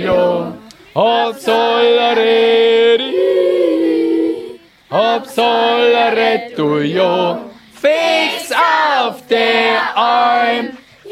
jo. Hopp solleri, hopp soleretto jo. Fix auf der Arm.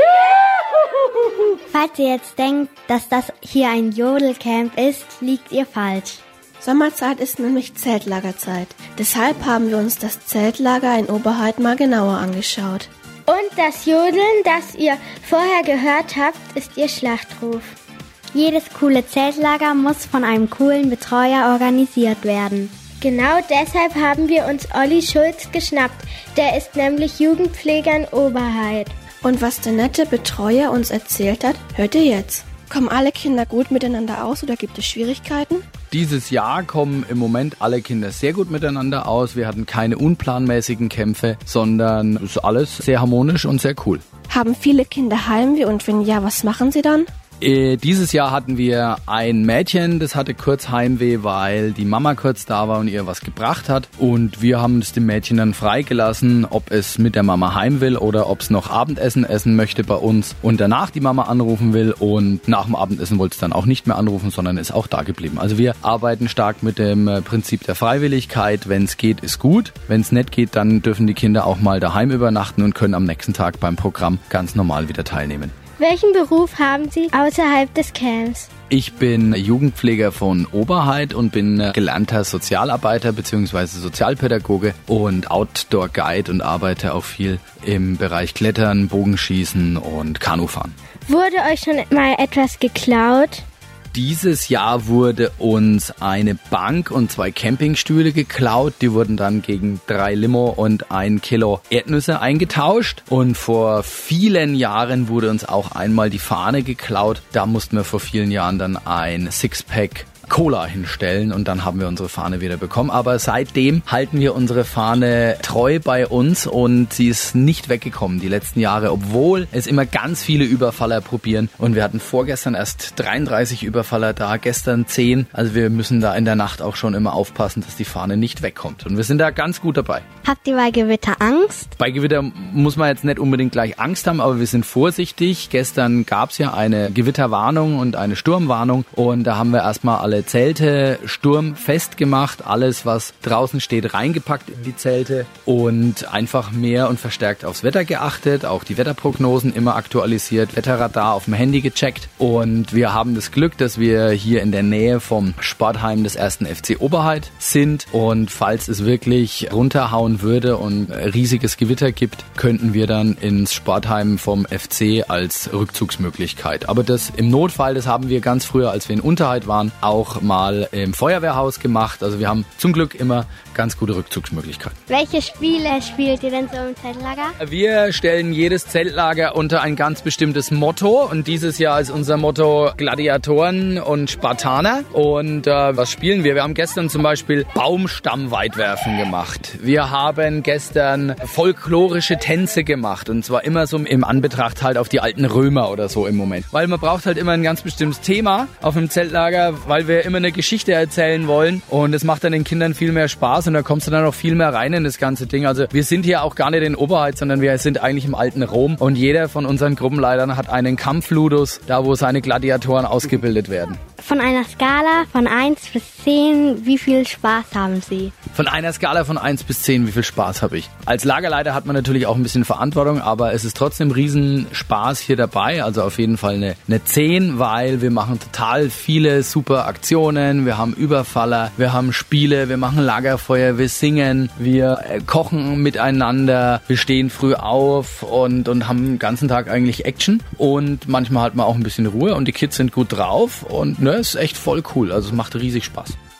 Falls ihr jetzt denkt, dass das hier ein Jodelcamp ist, liegt ihr falsch. Sommerzeit ist nämlich Zeltlagerzeit. Deshalb haben wir uns das Zeltlager in Oberheid mal genauer angeschaut. Und das Jodeln, das ihr vorher gehört habt, ist ihr Schlachtruf. Jedes coole Zeltlager muss von einem coolen Betreuer organisiert werden. Genau deshalb haben wir uns Olli Schulz geschnappt. Der ist nämlich Jugendpfleger in Oberheid. Und was der nette Betreuer uns erzählt hat, hört ihr jetzt. Kommen alle Kinder gut miteinander aus oder gibt es Schwierigkeiten? Dieses Jahr kommen im Moment alle Kinder sehr gut miteinander aus. Wir hatten keine unplanmäßigen Kämpfe, sondern es ist alles sehr harmonisch und sehr cool. Haben viele Kinder Heimweh und wenn ja, was machen sie dann? Dieses Jahr hatten wir ein Mädchen, das hatte kurz Heimweh, weil die Mama kurz da war und ihr was gebracht hat. Und wir haben es dem Mädchen dann freigelassen, ob es mit der Mama heim will oder ob es noch Abendessen essen möchte bei uns und danach die Mama anrufen will. Und nach dem Abendessen wollte es dann auch nicht mehr anrufen, sondern ist auch da geblieben. Also wir arbeiten stark mit dem Prinzip der Freiwilligkeit. Wenn es geht, ist gut. Wenn es nicht geht, dann dürfen die Kinder auch mal daheim übernachten und können am nächsten Tag beim Programm ganz normal wieder teilnehmen. Welchen Beruf haben Sie außerhalb des Camps? Ich bin Jugendpfleger von Oberheid und bin gelernter Sozialarbeiter bzw. Sozialpädagoge und Outdoor-Guide und arbeite auch viel im Bereich Klettern, Bogenschießen und Kanufahren. Wurde euch schon mal etwas geklaut? Dieses Jahr wurde uns eine Bank und 2 Campingstühle geklaut. Die wurden dann gegen 3 Limo und 1 Kilo Erdnüsse eingetauscht. Und vor vielen Jahren wurde uns auch einmal die Fahne geklaut. Da mussten wir vor vielen Jahren dann ein Sixpack Cola hinstellen und dann haben wir unsere Fahne wieder bekommen. Aber seitdem halten wir unsere Fahne treu bei uns und sie ist nicht weggekommen die letzten Jahre, obwohl es immer ganz viele Überfaller probieren. Und wir hatten vorgestern erst 33 Überfaller da, gestern 10. Also wir müssen da in der Nacht auch schon immer aufpassen, dass die Fahne nicht wegkommt. Und wir sind da ganz gut dabei. Habt ihr bei Gewitter Angst? Bei Gewitter muss man jetzt nicht unbedingt gleich Angst haben, aber wir sind vorsichtig. Gestern gab es ja eine Gewitterwarnung und eine Sturmwarnung und da haben wir erstmal alle Zelte sturmfest gemacht, alles was draußen steht reingepackt in die Zelte und einfach mehr und verstärkt aufs Wetter geachtet, auch die Wetterprognosen immer aktualisiert, Wetterradar auf dem Handy gecheckt und wir haben das Glück, dass wir hier in der Nähe vom Sportheim des 1. FC Oberheid sind und falls es wirklich runterhauen würde und riesiges Gewitter gibt, könnten wir dann ins Sportheim vom FC als Rückzugsmöglichkeit. Aber das im Notfall, das haben wir ganz früher, als wir in Unterheit waren, auch mal im Feuerwehrhaus gemacht. Also wir haben zum Glück immer ganz gute Rückzugsmöglichkeiten. Welche Spiele spielt ihr denn so im Zeltlager? Wir stellen jedes Zeltlager unter ein ganz bestimmtes Motto und dieses Jahr ist unser Motto Gladiatoren und Spartaner. Und was spielen wir? Wir haben gestern zum Beispiel Baumstammweitwerfen gemacht. Wir haben gestern folklorische Tänze gemacht und zwar immer so im Anbetracht halt auf die alten Römer oder so im Moment. Weil man braucht halt immer ein ganz bestimmtes Thema auf dem Zeltlager, weil wir immer eine Geschichte erzählen wollen und es macht dann den Kindern viel mehr Spaß und da kommst du dann noch viel mehr rein in das ganze Ding. Also wir sind hier auch gar nicht in Oberheit, sondern wir sind eigentlich im alten Rom und jeder von unseren Gruppenleitern hat einen Kampfludus, da wo seine Gladiatoren ausgebildet werden. Von einer Skala von 1 bis 10, wie viel Spaß haben Sie? Von einer Skala von 1 bis 10, wie viel Spaß habe ich? Als Lagerleiter hat man natürlich auch ein bisschen Verantwortung, aber es ist trotzdem riesen Spaß hier dabei. Also auf jeden Fall eine 10, weil wir machen total viele super Aktionen. Wir haben Überfaller, wir haben Spiele, wir machen Lagerfeuer, wir singen, wir kochen miteinander, wir stehen früh auf und haben den ganzen Tag eigentlich Action. Und manchmal hat man auch ein bisschen Ruhe und die Kids sind gut drauf und ist echt voll cool. Also es macht riesig Spaß.